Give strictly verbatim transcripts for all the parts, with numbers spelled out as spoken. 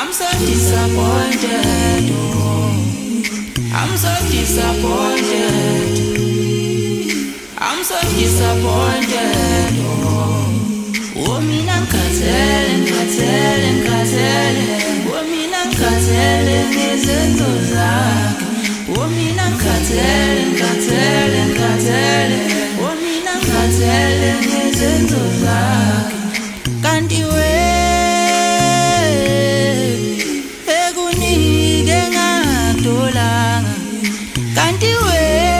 I'm so disappointed. Oh. I'm so disappointed. I'm so disappointed. Oh, oh mina ngikhathele, ngikhathele, ngikhathele. Oh mina ngikhathele ngezenzo zakhe. Oh mina ngikhathele, ngikhathele, ngikhathele. Oh mina ngikhathele ngezenzo zakhe. Kanti we ekunike ngadolanga. Kanti we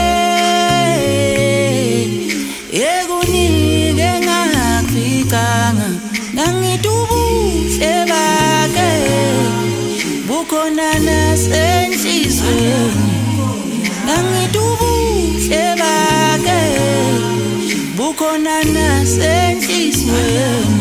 ekunike ngafikanga. Nangitubuhle bake bukhona nasenhlizweni. Nangitubuhle bake bukhona nasenhlizweni.